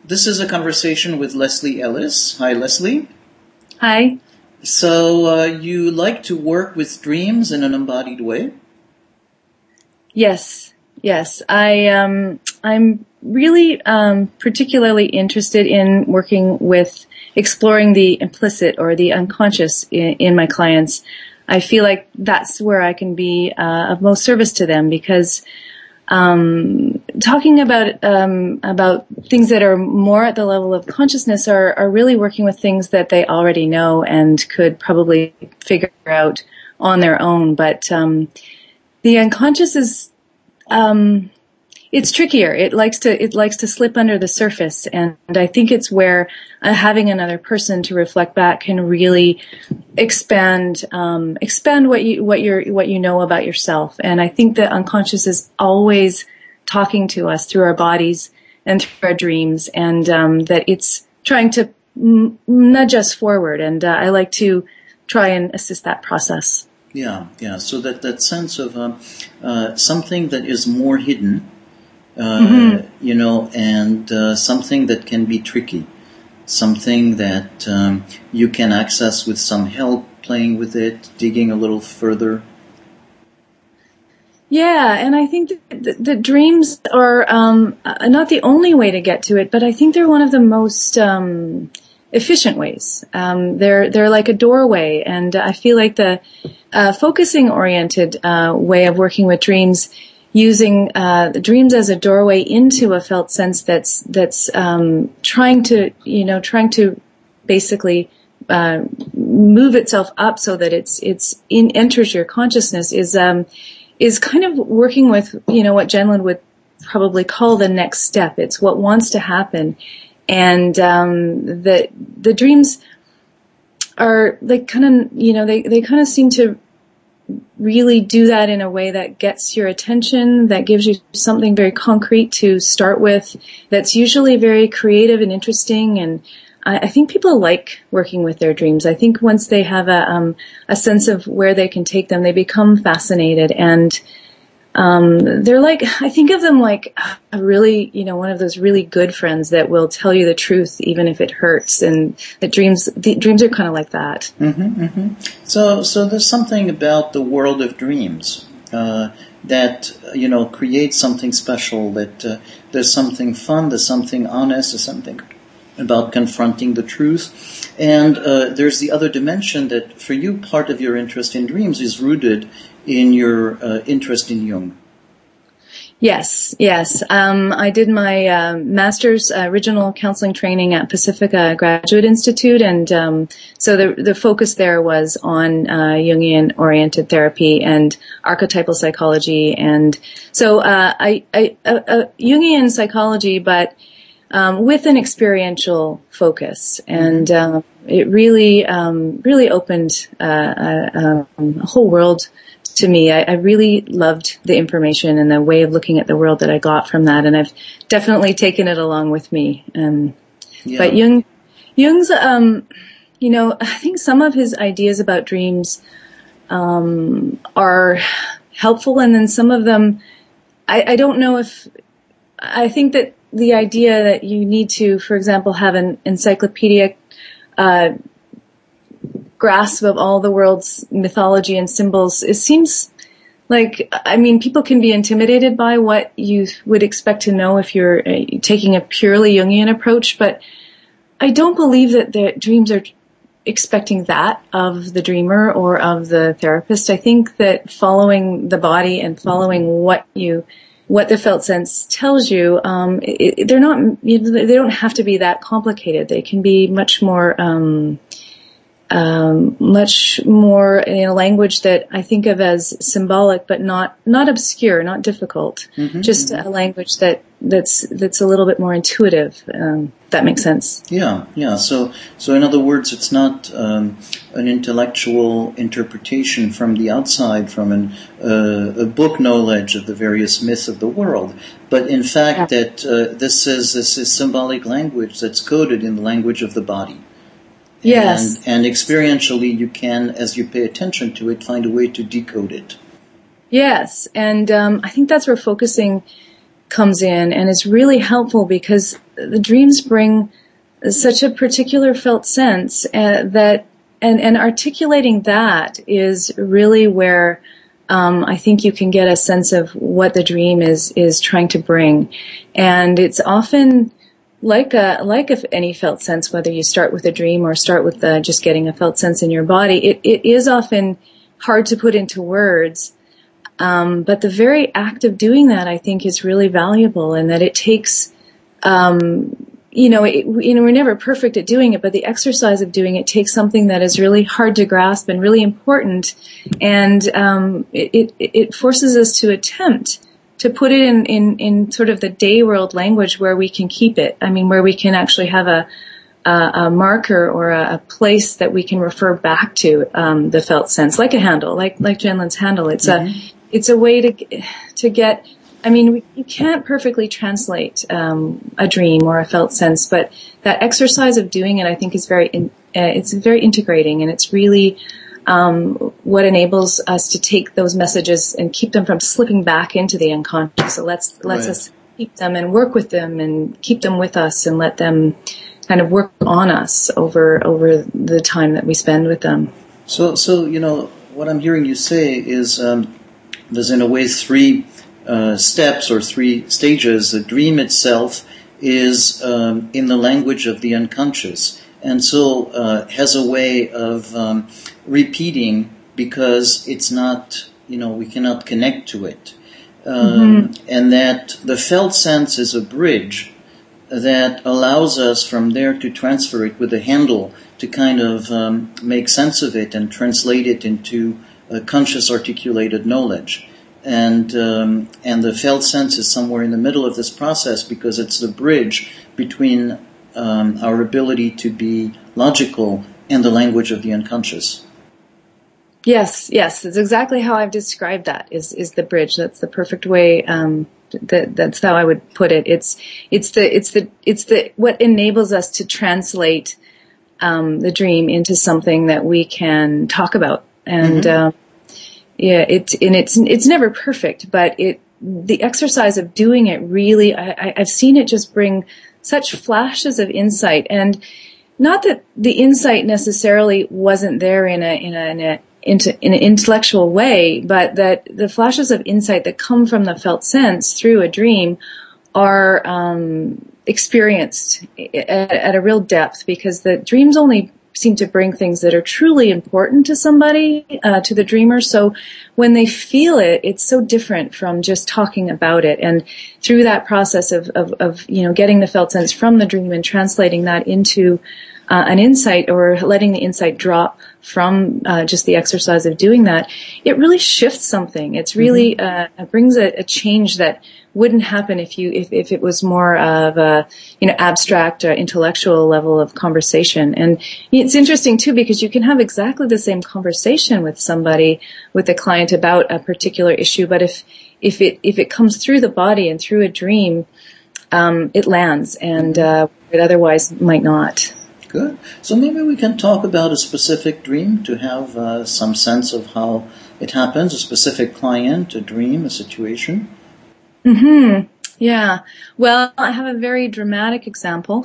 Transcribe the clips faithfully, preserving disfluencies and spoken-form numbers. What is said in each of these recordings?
This is a conversation with Leslie Ellis. Hi, Leslie. Hi. So uh, you like to work with dreams in an embodied way? Yes, yes. I um, I'm really um, particularly interested in working with exploring the implicit or the unconscious in, in my clients. I feel like that's where I can be uh, of most service to them because um, talking about um, about things that are more at the level of consciousness are, are really working with things that they already know and could probably figure out on their own. But um, the unconscious is um, it's trickier. It likes to it likes to slip under the surface, and, and I think it's where uh, having another person to reflect back can really expand um, expand what you what you what you know about yourself. And I think that unconscious is always talking to us through our bodies and through our dreams, and um, that it's trying to m- nudge us forward. And uh, I like to try and assist that process. Yeah, yeah. So that that sense of uh, uh, something that is more hidden. Uh, mm-hmm. You know, and uh, something that can be tricky, something that um, you can access with some help, playing with it, digging a little further. Yeah, and I think that the, the dreams are um, not the only way to get to it, but I think they're one of the most um, efficient ways. Um, they're they're like a doorway, and I feel like the uh, focusing-oriented uh, way of working with dreams. Using uh, the dreams as a doorway into a felt sense that's that's um, trying to you know trying to basically uh, move itself up so that it's it's in enters your consciousness is um, is kind of working with you know what Jen Lin would probably call the next step. It's what wants to happen, and um, the the dreams are they kind of you know they they kind of seem to really do that in a way that gets your attention, that gives you something very concrete to start with, that's usually very creative and interesting. And I, I think people like working with their dreams. I think once they have a, um, a sense of where they can take them, they become fascinated. And um, they're like, I think of them like a really, you know, one of those really good friends that will tell you the truth even if it hurts. And the dreams, the dreams are kind of like that. Mm-hmm, mm-hmm. So, so there's something about the world of dreams uh, that you know creates something special. That uh, there's something fun, there's something honest, there's something about confronting the truth. And uh, there's the other dimension that, for you, part of your interest in dreams is rooted in your uh, interest in Jung. Yes, yes. Um, I did my uh, master's uh, original counseling training at Pacifica Graduate Institute, and um, so the the focus there was on uh, Jungian-oriented therapy and archetypal psychology, and so uh, I, I uh, uh, Jungian psychology, but um, with an experiential focus, and uh, it really um, really opened uh, a, a whole world to me. I, I really loved the information and the way of looking at the world that I got from that, and I've definitely taken it along with me. Um, yeah. But Jung, Jung's, um, you know, I think some of his ideas about dreams um, are helpful, and then some of them, I, I don't know if, I think that the idea that you need to, for example, have an encyclopedic uh grasp of all the world's mythology and symbols, it seems like, I mean, people can be intimidated by what you would expect to know if you're uh, taking a purely Jungian approach, but I don't believe that the dreams are expecting that of the dreamer or of the therapist. I think that following the body and following what you what the felt sense tells you, um, it, they're not, you know, they don't have to be that complicated. They can be much more um Um, much more in a language that I think of as symbolic, but not not obscure, not difficult. Mm-hmm, Just mm-hmm. a language that that's that's a little bit more intuitive. Um, that makes sense. Yeah, yeah. So, so in other words, it's not um, an intellectual interpretation from the outside, from an, uh, a book knowledge of the various myths of the world, but in fact yeah. that uh, this is this is symbolic language that's coded in the language of the body. Yes. And, and experientially, you can, as you pay attention to it, find a way to decode it. Yes, and um, I think that's where focusing comes in and is really helpful because the dreams bring such a particular felt sense uh, that, and, and articulating that is really where um, I think you can get a sense of what the dream is is trying to bring, and it's often like a like if any felt sense, whether you start with a dream or start with the, just getting a felt sense in your body. It it is often hard to put into words. Um, but the very act of doing that, I think, is really valuable, and that it takes, um, you know, it, you know, we're never perfect at doing it, but the exercise of doing it takes something that is really hard to grasp and really important, and um, it, it, it forces us to attempt to put it in, in, in sort of the day world language where we can keep it. I mean, where we can actually have a Uh, a marker or a, a place that we can refer back to um, the felt sense, like a handle, like like Jenlyn's handle. It's mm-hmm. a it's a way to to get. I mean, we, you can't perfectly translate um, a dream or a felt sense, but that exercise of doing it, I think, is very in, uh, it's very integrating, and it's really um, what enables us to take those messages and keep them from slipping back into the unconscious. So let's lets right. us keep them and work with them and keep them with us and let them kind of work on us over over the time that we spend with them. So, so you know, what I'm hearing you say is um, there's in a way three uh, steps or three stages. The dream itself is um, in the language of the unconscious, and so uh, has a way of um, repeating because it's not, you know, we cannot connect to it, um, mm-hmm. and that the felt sense is a bridge that allows us from there to transfer it with a handle to kind of um, make sense of it and translate it into a conscious articulated knowledge. And um, and the felt sense is somewhere in the middle of this process because it's the bridge between um, our ability to be logical and the language of the unconscious. Yes, yes, it's exactly how I've described that, is, is the bridge. That's the perfect way um That, that's how I would put it. It's, it's the, it's the, it's the, what enables us to translate, um, the dream into something that we can talk about. And, mm-hmm. um, yeah, it, and it's, it's never perfect, but it, the exercise of doing it really, I, I've seen it just bring such flashes of insight, and not that the insight necessarily wasn't there in a, in a, in a into in an intellectual way, but that the flashes of insight that come from the felt sense through a dream are um, experienced at, at a real depth, because the dreams only seem to bring things that are truly important to somebody, uh, to the dreamer. So when they feel it, it's so different from just talking about it. And through that process of, of, of you know, getting the felt sense from the dream and translating that into Uh, an insight, or letting the insight drop from uh, just the exercise of doing that, it really shifts something. It's really uh, it brings a, a change that wouldn't happen if you if, if it was more of a you know abstract or intellectual level of conversation. And it's interesting too, because you can have exactly the same conversation with somebody, with a client, about a particular issue, but if if it if it comes through the body and through a dream, um, it lands, and uh, it otherwise might not. Good. So maybe we can talk about a specific dream to have uh, some sense of how it happens, a specific client, a dream, a situation. Mm-hmm. Yeah. Well, I have a very dramatic example.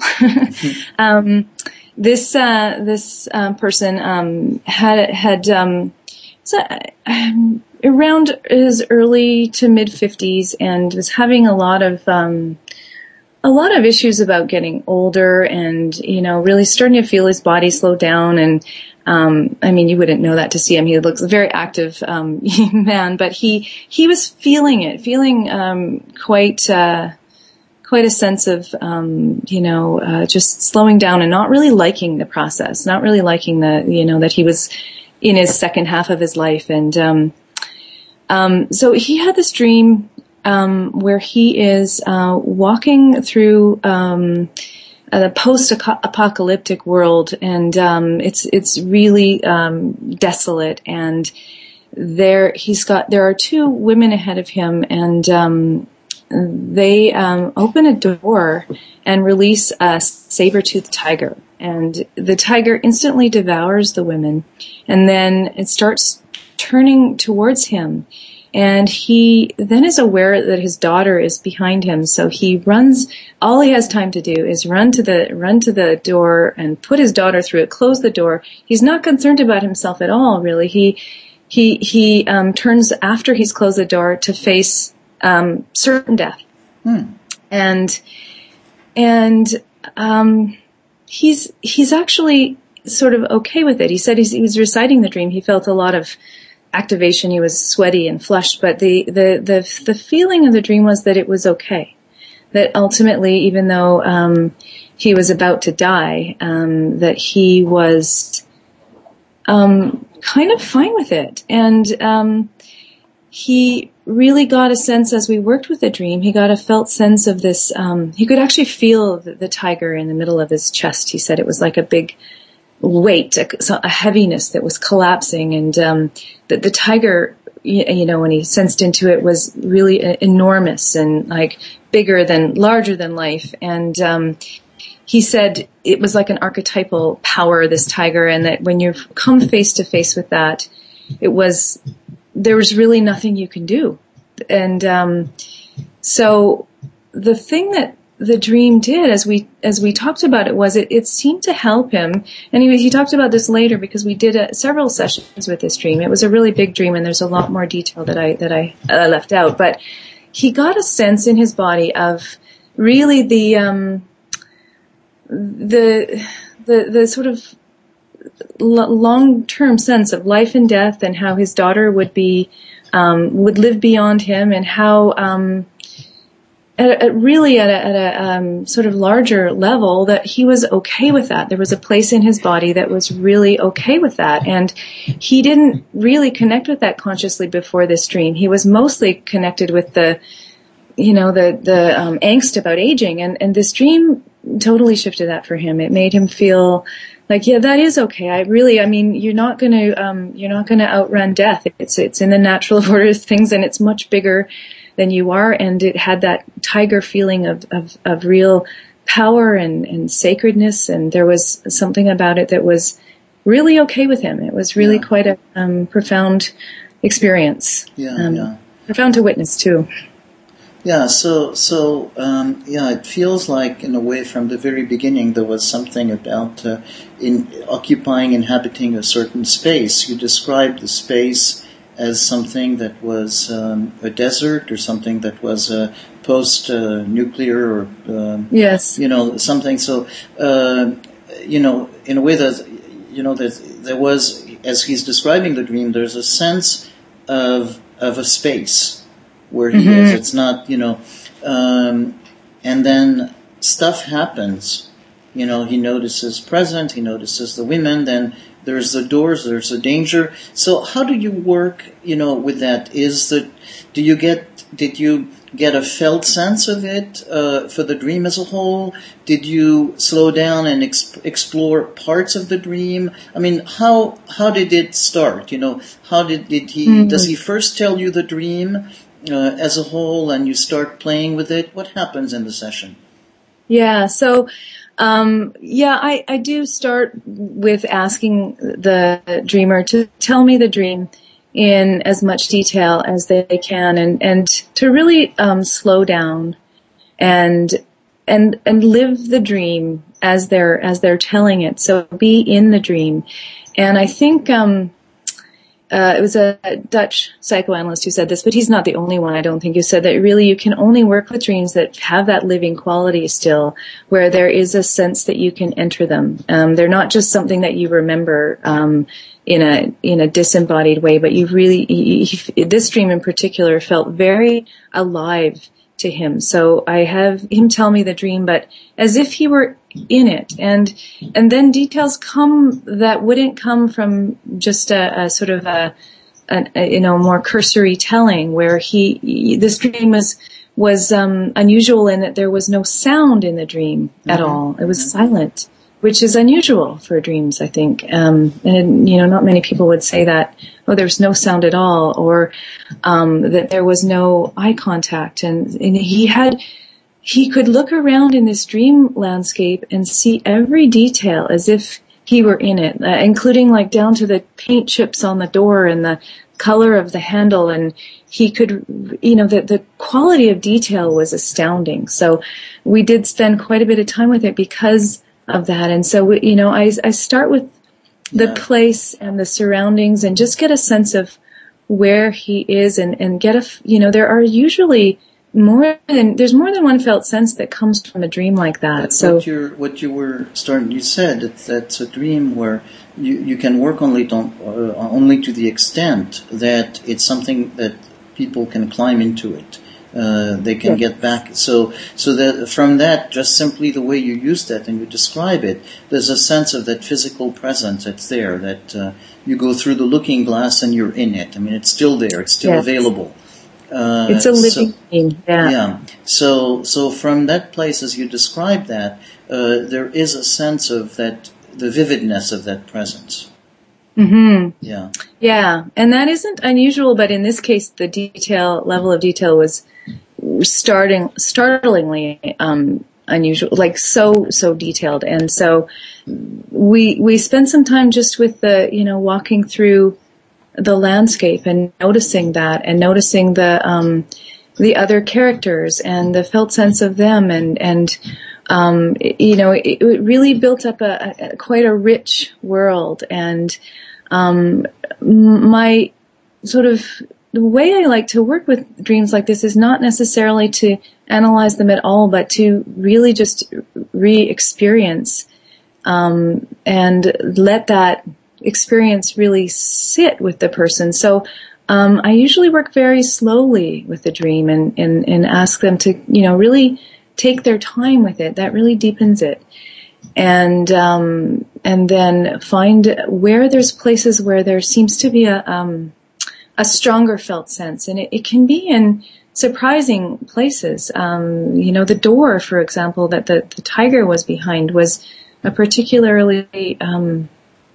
um, this uh, this uh, person um, had had um, so, um, around his early to mid fifties, and was having a lot of um, a lot of issues about getting older, and, you know, really starting to feel his body slow down. And, um, I mean, you wouldn't know that to see him. He looks a very active, um, man, but he, he was feeling it, feeling, um, quite, uh, quite a sense of, um, you know, uh, just slowing down and not really liking the process, not really liking the, you know, that he was in his second half of his life. And, um, um, so he had this dream, Um, where he is uh, walking through um, the post-apocalyptic world, and um, it's it's really um, desolate. And there he's got there are two women ahead of him, and um, they um, open a door and release a saber-toothed tiger, and the tiger instantly devours the women, and then it starts turning towards him. And he then is aware that his daughter is behind him. So he runs, all he has time to do is run to the, run to the door and put his daughter through it, close the door. He's not concerned about himself at all, really. He, he, he, um, turns after he's closed the door to face, um, certain death. Hmm. And, and, um, he's, he's actually sort of okay with it. He said he's, he was reciting the dream. He felt a lot of activation. He was sweaty and flushed, but the, the, the, the feeling of the dream was that it was okay. That ultimately, even though, um, he was about to die, um, that he was, um, kind of fine with it. And, um, he really got a sense as we worked with the dream, he got a felt sense of this, um, he could actually feel the, the tiger in the middle of his chest. He said it was like a big weight, a, a heaviness that was collapsing, and um, that the tiger, you, you know, when he sensed into it, was really enormous and like bigger than, larger than life. And um, he said it was like an archetypal power, this tiger, and that when you come face to face with that, it was, there was really nothing you can do. And um, so the thing that the dream did, as we as we talked about it, was it, it seemed to help him. And he, he talked about this later because we did a, several sessions with this dream. It was a really big dream, and there's a lot more detail that I that I uh, left out. But he got a sense in his body of really the um, the the the sort of l- long-term sense of life and death, and how his daughter would be um, would live beyond him, and how. Um, At, at really at a, at a um, sort of larger level, that he was okay with that. There was a place in his body that was really okay with that, and he didn't really connect with that consciously before this dream. He was mostly connected with the, you know, the the um, angst about aging, and and this dream totally shifted that for him. It made him feel like, yeah, that is okay. I really, I mean, you're not going to um, you're not going to outrun death. It's it's in the natural order of things, and it's much bigger than you are, and it had that tiger feeling of, of, of real power and, and sacredness, and there was something about it that was really okay with him. It was really yeah. quite a um, profound experience. Yeah, um, yeah. Profound to witness, too. Yeah, so, so um, yeah, it feels like, in a way, from the very beginning, there was something about uh, in occupying, inhabiting a certain space. You described the space as something that was um, a desert, or something that was uh, post-nuclear, uh, or um, yes, you know, something. So, uh, you know, in a way that, you know, that there was, as he's describing the dream, there's a sense of of a space where he mm-hmm. is. It's not, you know, um, and then stuff happens. You know, he notices present, he notices the women, then there's the doors, there's the danger. So how do you work, you know, with that? Is the, do you get, did you get a felt sense of it uh, for the dream as a whole? Did you slow down and exp- explore parts of the dream? I mean, how how did it start? You know, how did, did he, mm-hmm. does he first tell you the dream uh, as a whole, and you start playing with it? What happens in the session? Yeah, so... Um, yeah, I, I do start with asking the dreamer to tell me the dream in as much detail as they can, and, and to really, um, slow down and, and, and live the dream as they're, as they're telling it. So be in the dream. And I think, um, Uh, it was a Dutch psychoanalyst who said this, but he's not the only one, I don't think, who said that really you can only work with dreams that have that living quality still, where there is a sense that you can enter them. Um, they're not just something that you remember um, in a in a disembodied way, but you really, he, he, this dream in particular felt very alive to him. So I have him tell me the dream, but as if he were in it, and and then details come that wouldn't come from just a, a sort of a, a, a you know more cursory telling, where he, he this dream was was um unusual in that there was no sound in the dream at mm-hmm. all. It was mm-hmm. silent, which is unusual for dreams, I think. Um, and you know, not many people would say that. Oh, there's no sound at all, or um, that there was no eye contact, and, and he had. He could look around in this dream landscape and see every detail as if he were in it, uh, including like down to the paint chips on the door and the, color of the handle, and he could, you know, the, the quality of detail was astounding. So we did spend quite a bit of time with it because of that. And so, we, you know, I, I start with the yeah. place and the surroundings and just get a sense of where he is and, and get a, you know, there are usually more than, there's more than one felt sense that comes from a dream like that. That's so what, you're, what you were starting, you said that that's a dream where you, you can work only, to, uh, only to the extent that it's something that people can climb into it. Uh, they can yeah. get back. So, so that from that, just simply the way you use that and you describe it, there's a sense of that physical presence that's there, that uh, you go through the looking glass and you're in it. I mean, it's still there. It's still yes. available. Uh, it's a living so, thing. Yeah. Yeah. So, so from that place, as you describe that, uh, there is a sense of that, the vividness of that presence. Mm-hmm. Yeah. Yeah. And that isn't unusual, but in this case, the detail, level of detail was starting, startlingly, um, unusual, like so, so detailed. And so we, we spent some time just with the, you know, walking through the landscape and noticing that and noticing the, um, the other characters and the felt sense of them. And, and, um, you know, it, it really built up a, a quite a rich world. And, um, my sort of, the way I like to work with dreams like this is not necessarily to analyze them at all, but to really just re-experience, um, and let that experience really sit with the person. So, um, I usually work very slowly with the dream and, and, and ask them to, you know, really take their time with it. That really deepens it. And, um, and then find where there's places where there seems to be a, um, a stronger felt sense. And it, it can be in surprising places. Um, you know, the door, for example, that the, the tiger was behind was a particularly, um,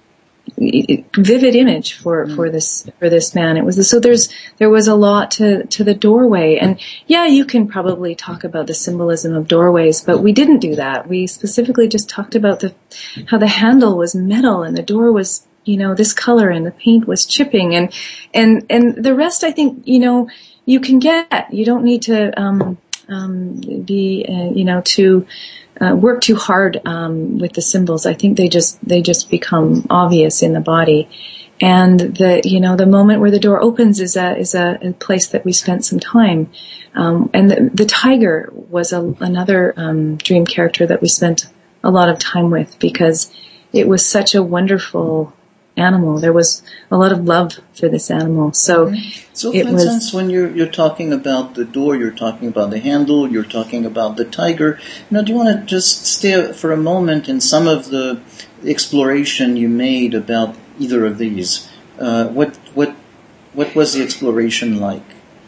vivid image for, for this, for this man. It was, so there's, there was a lot to, to the doorway. And yeah, you can probably talk about the symbolism of doorways, but we didn't do that. We specifically just talked about the, how the handle was metal and the door was, you know, this color and the paint was chipping and, and, and the rest I think, you know, you can get, you don't need to, um, um, be, uh, you know, too, Uh, work too hard um, with the symbols. I think they just they just become obvious in the body, and the you know the moment where the door opens is a is a, a place that we spent some time. Um, and the, the tiger was a, another um, dream character that we spent a lot of time with because it was such a wonderful animal. There was a lot of love for this animal. So, so it for was, instance, when you're you're talking about the door, you're talking about the handle, you're talking about the tiger. Now, do you want to just stay for a moment in some of the exploration you made about either of these? Uh, what what what was the exploration like?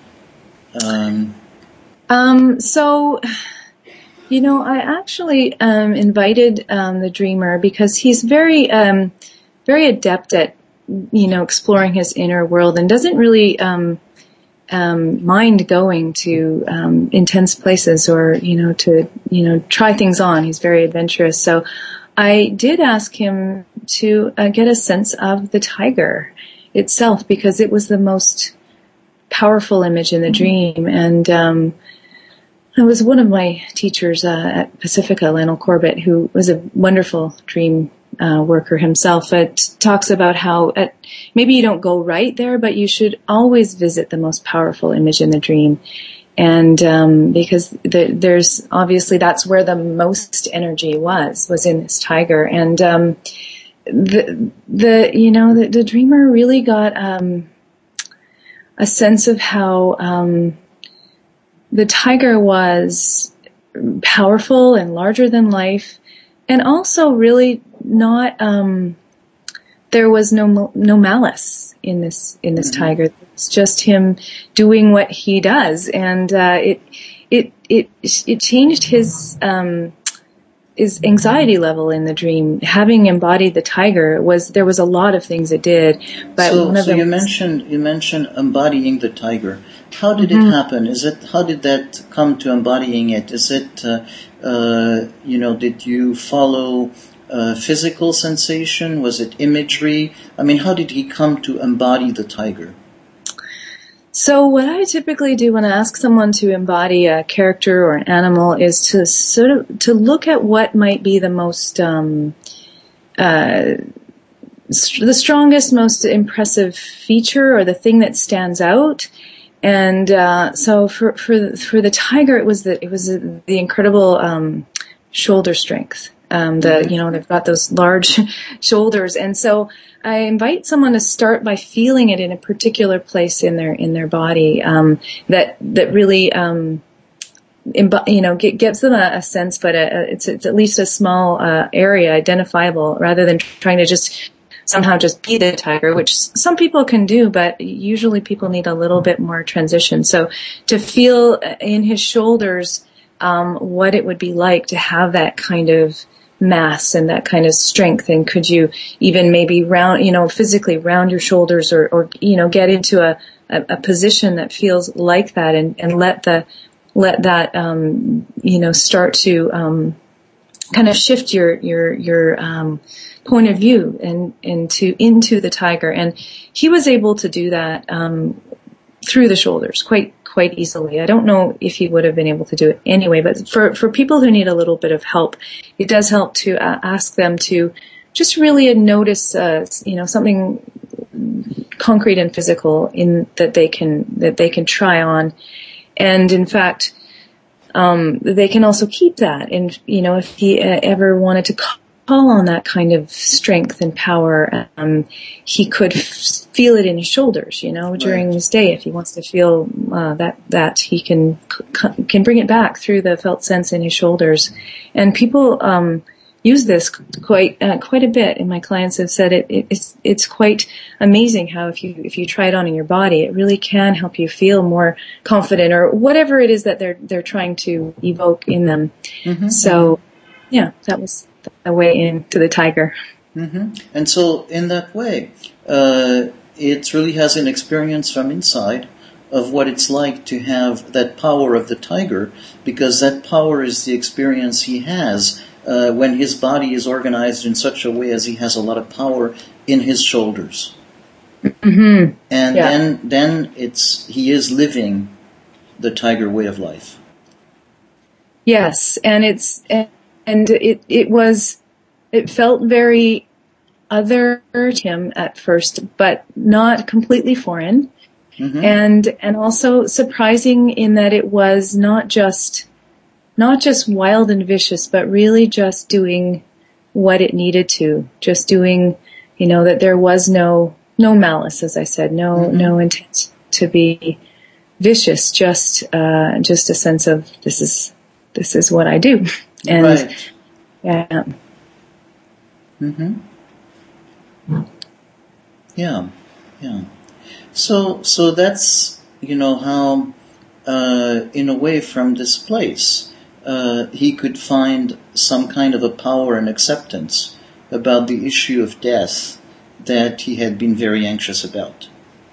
Um, um, so. You know, I actually um, invited um, the dreamer because he's very, um, very adept at, you know, exploring his inner world and doesn't really um, um, mind going to um, intense places or, you know, to, you know, try things on. He's very adventurous. So I did ask him to uh, get a sense of the tiger itself because it was the most powerful image in the dream. And um it was one of my teachers uh, at Pacifica, Lionel Corbett, who was a wonderful dream uh, worker himself. It talks about how at, maybe you don't go right there, but you should always visit the most powerful image in the dream. And um, because the, there's obviously that's where the most energy was, was in this tiger. And um, the, the you know, the, the dreamer really got um, a sense of how um, the tiger was powerful and larger than life, and also really not. Um, there was no no malice in this in this mm-hmm. tiger. It's just him doing what he does, and uh, it it it it changed his um, his anxiety level in the dream. Having embodied the tiger was there was a lot of things it did, but so, one of so them you was, mentioned you mentioned embodying the tiger. How did mm-hmm. it happen? Is it how did that come to embodying it? Is it uh, uh, you know did you follow uh, physical sensation? Was it imagery? I mean, how did he come to embody the tiger? So what I typically do when I ask someone to embody a character or an animal is to sort of to look at what might be the most um, uh, st- the strongest, most impressive feature or the thing that stands out. And uh, so for for for the tiger, it was the it was the incredible um, shoulder strength. Um, the you know they've got those large shoulders, and so I invite someone to start by feeling it in a particular place in their in their body um, that that really um, imb- you know get, gives them a, a sense, but a, a, it's, it's at least a small uh, area identifiable, rather than trying to just somehow just be the tiger, which some people can do, but usually people need a little bit more transition. So to feel in his shoulders um, what it would be like to have that kind of mass and that kind of strength, and could you even maybe round, you know, physically round your shoulders, or, or you know, get into a, a, a position that feels like that, and, and let the let that um, you know start to um, kind of shift your your your um, point of view and into into the tiger. And he was able to do that um, through the shoulders quite quite easily. I don't know if he would have been able to do it anyway, but for, for people who need a little bit of help, it does help to uh, ask them to just really notice, uh, you know, something concrete and physical in that they can, that they can try on. And in fact, um, they can also keep that. And, you know, if he uh, ever wanted to call on that kind of strength and power, um, he could f- feel it in his shoulders, you know, during Right. his day. If he wants to feel uh, that, that he can c- can bring it back through the felt sense in his shoulders. And people um, use this quite uh, quite a bit. And my clients have said it, it it's it's quite amazing how if you if you try it on in your body, it really can help you feel more confident, or whatever it is that they're they're trying to evoke in them. Mm-hmm. So, yeah, that was a way into the tiger. Mm-hmm. And so in that way, uh, it really has an experience from inside of what it's like to have that power of the tiger, because that power is the experience he has uh, when his body is organized in such a way as he has a lot of power in his shoulders. Mm-hmm. And yeah. then, then it's, he is living the tiger way of life. Yes. And it's, and it, it was, it felt very other to him at first, but not completely foreign. Mm-hmm. And, and also surprising in that it was not just, not just wild and vicious, but really just doing what it needed to, just doing, you know, that there was no, no malice, as I said, no, mm-hmm. no intent to be vicious, just, uh, just a sense of this is, this is what I do. And, right. yeah. Mm-hmm. Yeah, yeah. So, so that's, you know, how, uh, in a way from this place, uh, he could find some kind of a power and acceptance about the issue of death that he had been very anxious about.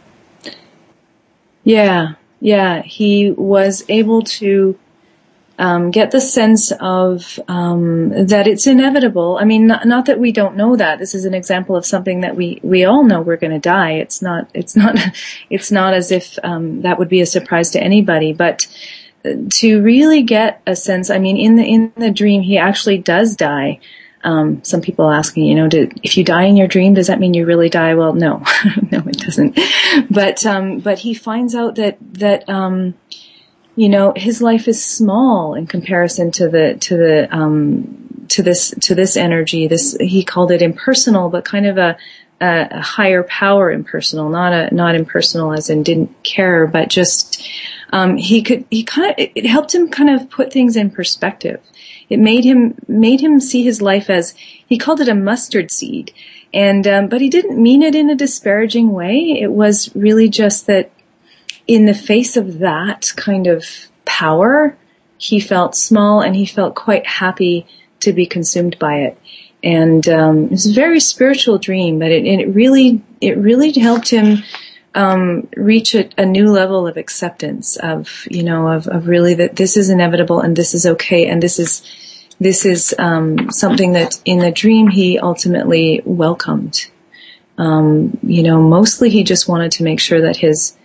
Yeah, yeah. He was able to Um, get the sense of um, that it's inevitable. I mean, not, not that we don't know that. This is an example of something that we, we all know we're going to die. It's not it's not it's not as if um, that would be a surprise to anybody. But to really get a sense, I mean, in the in the dream, he actually does die. Um, some people ask me, you know, did, if you die in your dream, does that mean you really die? Well, no, no, it doesn't. But um, but he finds out that that. Um, You know, his life is small in comparison to the to the um to this to this energy. This he called it impersonal, but kind of a, a, a higher power impersonal, not a not impersonal as in didn't care, but just um he could he kind of it, it helped him kind of put things in perspective. It made him made him see his life as, he called it a mustard seed, and um, but he didn't mean it in a disparaging way. It was really just that, in the face of that kind of power, he felt small, and he felt quite happy to be consumed by it. And um, it was a very spiritual dream, but it, it really, it really helped him um, reach a, a new level of acceptance of, you know, of, of really that this is inevitable, and this is okay, and this is this is um, something that in the dream he ultimately welcomed. Um, you know, mostly he just wanted to make sure that his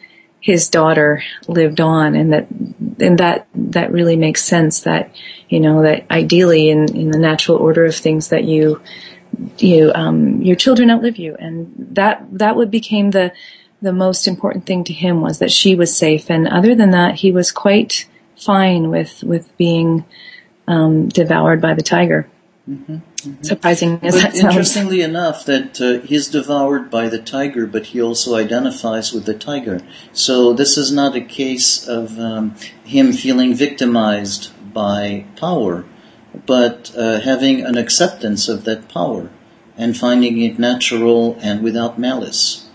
his daughter lived on, and that and that that really makes sense. That you know that ideally, in, in the natural order of things, that you you um, your children outlive you, and that that would became the the most important thing to him, was that she was safe. And other than that, he was quite fine with with being um, devoured by the tiger. Mm-hmm, mm-hmm. Surprising as but that sounds. Interestingly enough, that uh, he's devoured by the tiger, but he also identifies with the tiger. So this is not a case of um, him feeling victimized by power, but uh, having an acceptance of that power and finding it natural and without malice.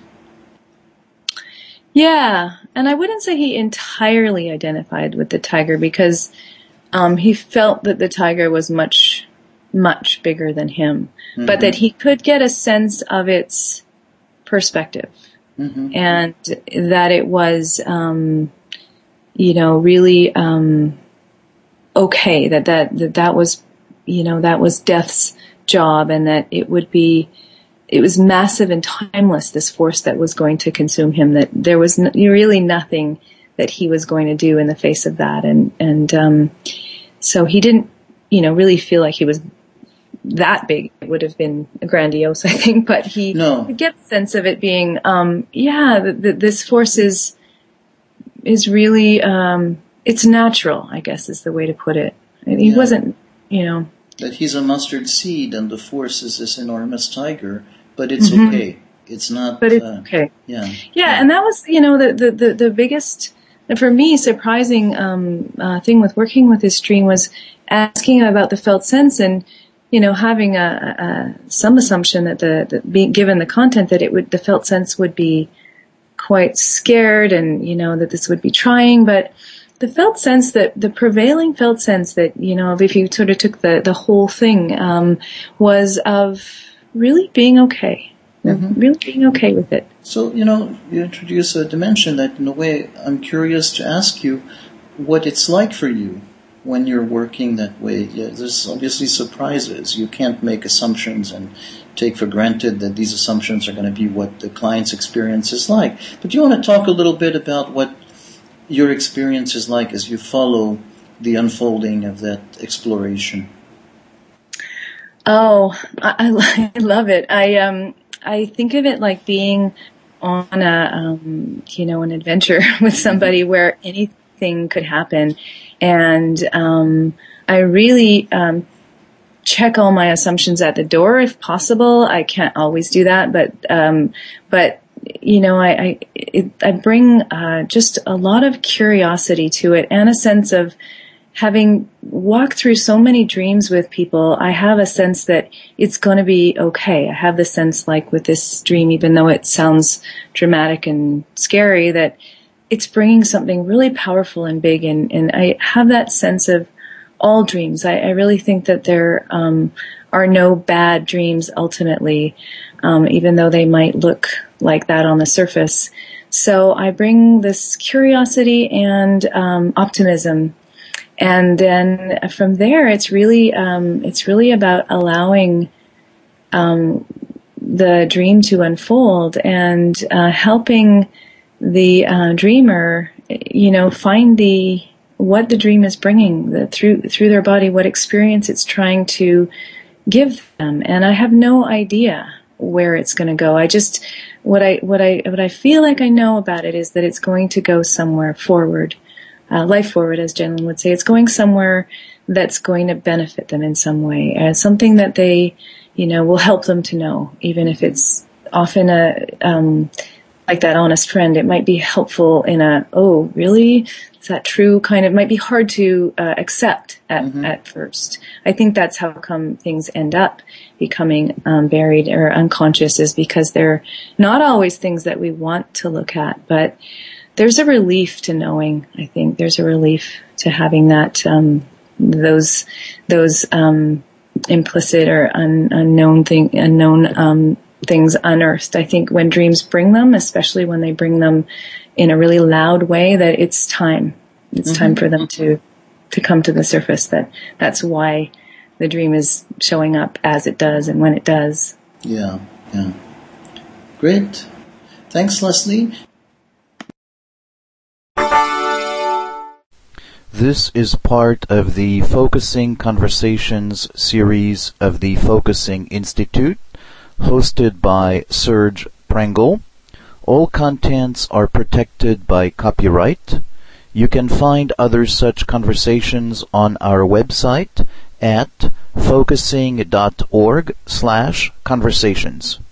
Yeah, and I wouldn't say he entirely identified with the tiger, because um, he felt that the tiger was much, much bigger than him, mm-hmm. but that he could get a sense of its perspective, mm-hmm. and that it was, um, you know, really um, okay, that, that that that was, you know, that was death's job, and that it would be. It was massive and timeless, this force that was going to consume him, that there was n- really nothing that he was going to do in the face of that. And, and, um, so he didn't, you know, really feel like he was that big. It would have been grandiose, I think, but he no. could get a sense of it being, um, yeah, th- th- this force is, is really, um, it's natural, I guess is the way to put it. He yeah. wasn't, you know. That he's a mustard seed and the force is this enormous tiger. But it's mm-hmm. okay. It's not. But it's uh, okay. Yeah, yeah. Yeah. And that was, you know, the, the, the, the biggest, for me, surprising, um, uh, thing with working with this dream was asking about the felt sense, and, you know, having a, a some assumption that the, the being given the content, that it would, the felt sense would be quite scared, and, you know, that this would be trying, but the felt sense that, the prevailing felt sense that, you know, if you sort of took the, the whole thing, um, was of, really being okay. Mm-hmm. Really being okay with it. So, you know, you introduce a dimension that, in a way, I'm curious to ask you what it's like for you when you're working that way. Yeah, there's obviously surprises. You can't make assumptions and take for granted that these assumptions are going to be what the client's experience is like. But you want to talk a little bit about what your experience is like as you follow the unfolding of that exploration. Oh, I, I love it. I um I think of it like being on a um you know an adventure with somebody where anything could happen, and um I really um check all my assumptions at the door if possible. I can't always do that, but um but you know I I, it, I bring uh just a lot of curiosity to it, and a sense of, having walked through so many dreams with people, I have a sense that it's going to be okay. I have the sense, like with this dream, even though it sounds dramatic and scary, that it's bringing something really powerful and big. And, and I have that sense of all dreams. I, I really think that there um, are no bad dreams ultimately, um, even though they might look like that on the surface. So I bring this curiosity and um, optimism. And then from there, it's really, um, it's really about allowing, um, the dream to unfold, and, uh, helping the, uh, dreamer, you know, find the, what the dream is bringing the, through, through their body, what experience it's trying to give them. And I have no idea where it's going to go. I just, what I, what I, what I feel like I know about it is that it's going to go somewhere forward. Uh, life forward, as Jen would say. It's going somewhere that's going to benefit them in some way, uh, something that they, you know, will help them to know, even if it's often a, um, like that honest friend. It might be helpful in a, oh, really? Is that true? Kind of, might be hard to uh, accept at, mm-hmm. at first. I think that's how come things end up becoming um, buried or unconscious, is because they're not always things that we want to look at, but there's a relief to knowing. I think there's a relief to having that, um, those, those, um, implicit or un, unknown thing, unknown, um, things unearthed. I think when dreams bring them, especially when they bring them in a really loud way, that it's time. It's mm-hmm. time for them to, to come to the surface. That, that's why the dream is showing up as it does and when it does. Yeah, yeah. Great. Thanks, Leslie. This is part of the Focusing Conversations series of the Focusing Institute, hosted by Serge Prangle. All contents are protected by copyright. You can find other such conversations on our website at focusing dot org slash conversations.